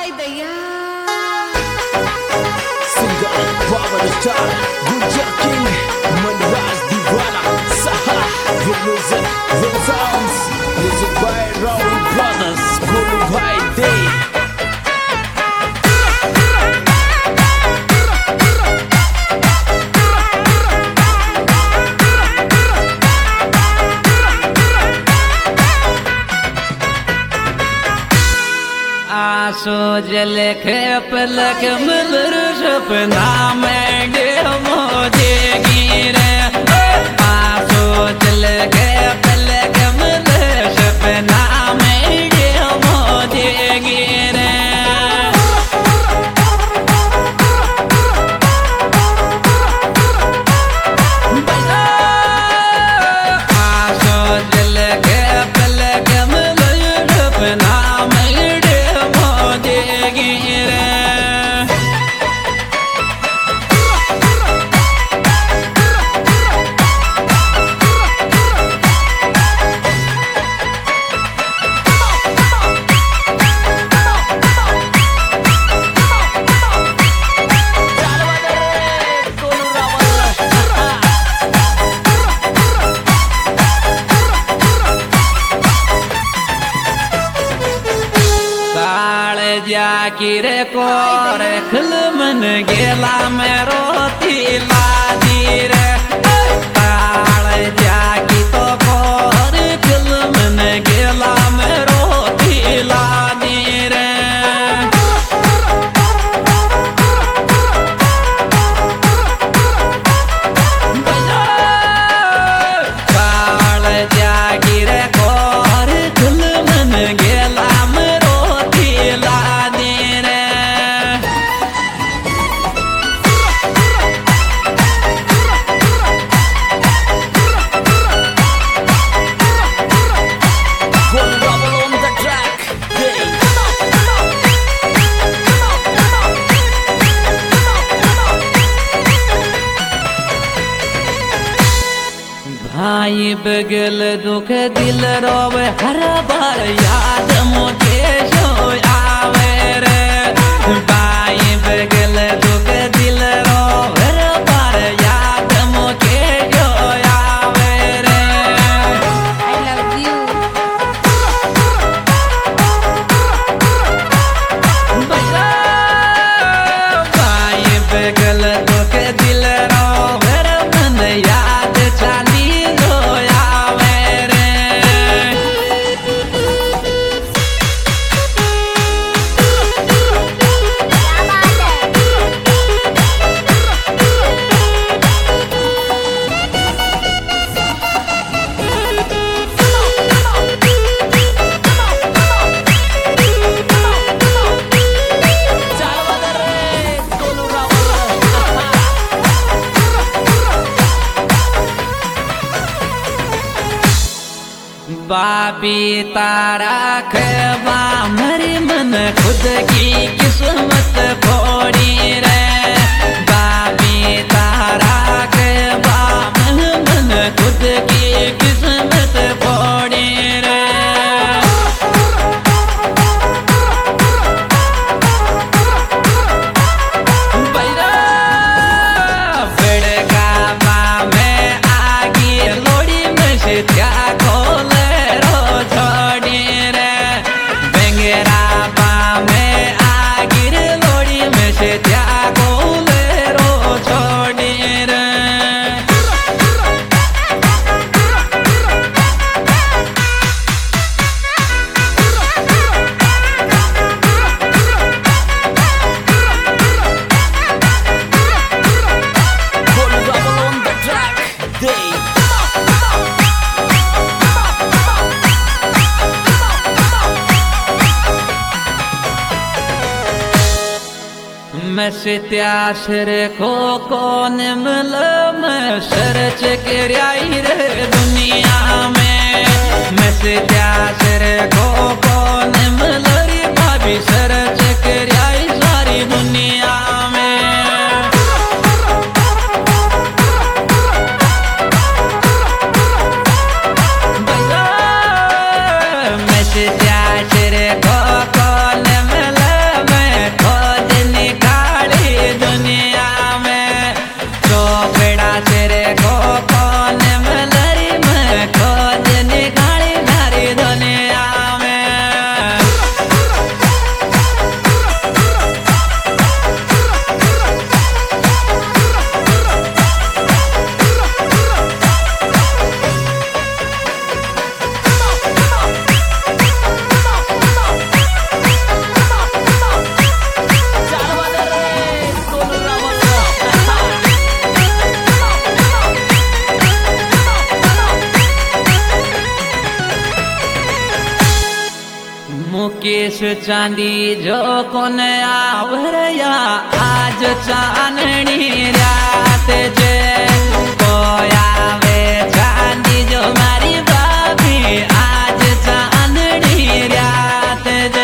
అయ్యా Single power star Gujar King Manraj Diwana Saha With music with sounds Music by Rowdy Brothers Guru Bhai Day आसो जलख पलक मलर सपना में मोजे गिरे आसो जलख पलक मलर सपना में मोजे गिरे आसो जलख पलक मलर सपना किरे कोर खल मन गेला में रोती लादी रे ताल जाकी तो कोर खल मन गेला में रोती लादी रे ताल जाकी रे कोर खल मन गेला में रोती लादी भाई बगल दुख दिल रोवे हर बार याद मुझे सो आवे रे भाई बगल दुख दिल रोवे हर बार याद मुझे सो आवे रे I love you भाई बगल दुख दिल रोवे हर मन याद चाली बाबी तारा खबा मरी मन खुद की किस्मत फोड़ी रे बाबी तारा खबा मन खुद की किस्मत फोड़ी रे बड़का बा में आगी लोड़ी में से क्या खोल मस्त्यासर को कौन मिल मैं सर्च कराई रे दुनिया में मस्त्यासर को कौन मिल रे भाभी सर्च कराई सारी दुनिया में मस्त्यासर को कौन मिल मैं चांदी जो कोन आवरया आज चांदनी रात जे कोई आवे चांदी जो मारी भाभी आज चांदनी रात जे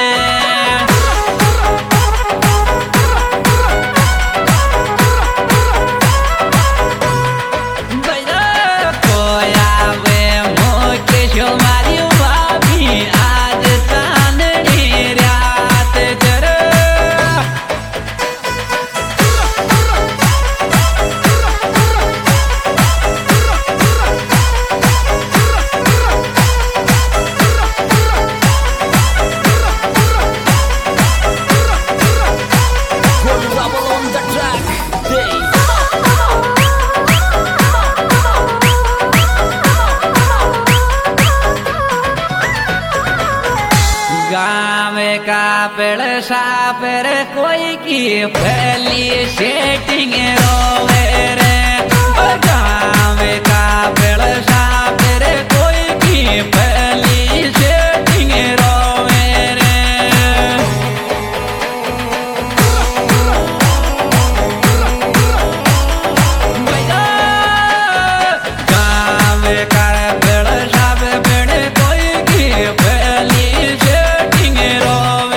पेड़ सापर कोई की पहली सेटिंग रोवे रे गाँव का पेड़ सापर कोई की पहली सेटिंग रोवे रे गाँव का पेड़ सापर कोई की पहली सेटिंग रोवे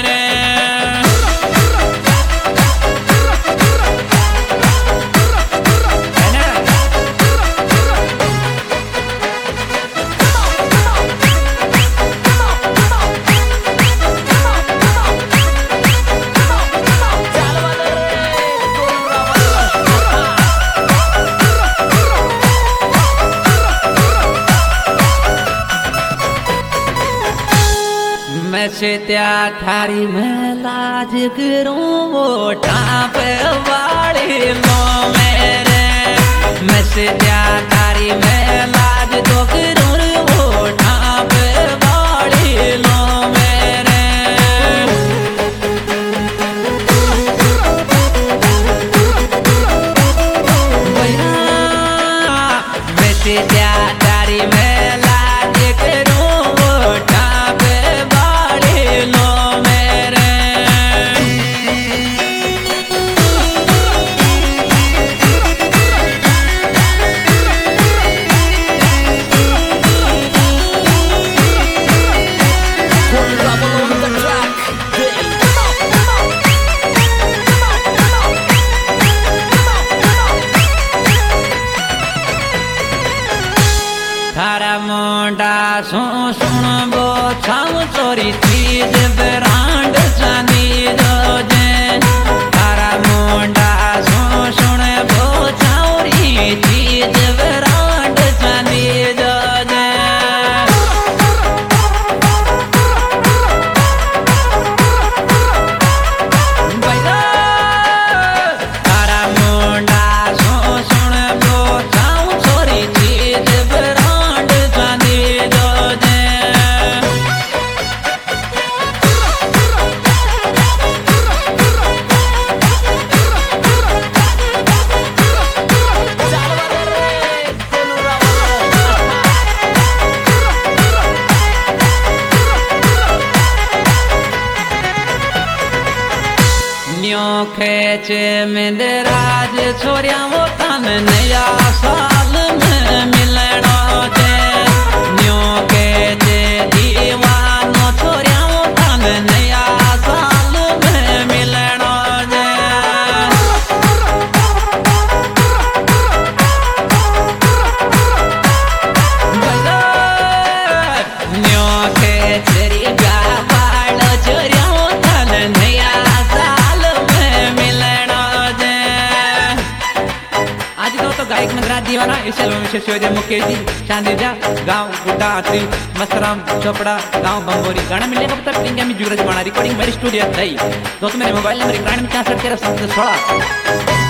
से त्या थारी में लाज करूं वो टाप वाले लो मेरे मैं से त्या थारी में लाज तो करूं वो टाप वाले लो मेरे मैं से त्या थारी में लाज करूं वो टाप लो मेरे थारा मुंडा सुन बो छाव चोरी चीज ब्रांड चांदी जो जे थारा मुंडा सुन बो छावरी चीज ब्रांड चांदी जो जे थारा मुंडा सुन बो छाव चोरी चीज ब्रांड चांदी जो जे खेचे मिंदराज छोरिया वो तन नया साल में मिलना जे न्यू खेचे दीवानो छोरिया वो तन नया साल में मिलना जे न्यू खेचे गावालो छोरिया वो तन नया गायक नगराज दीवाना इस एल्बम में शेष मुकेश जी चांदेजा गांव गुड्डा आत्री मस्तराम चोपड़ा गांव बंगोरी गाना मिलेगा तब तक लिंक में जुगराज माना रिकॉर्डिंग मेरी स्टूडियो दोस्तों मेरे मोबाइल नंबर 91 64 13 16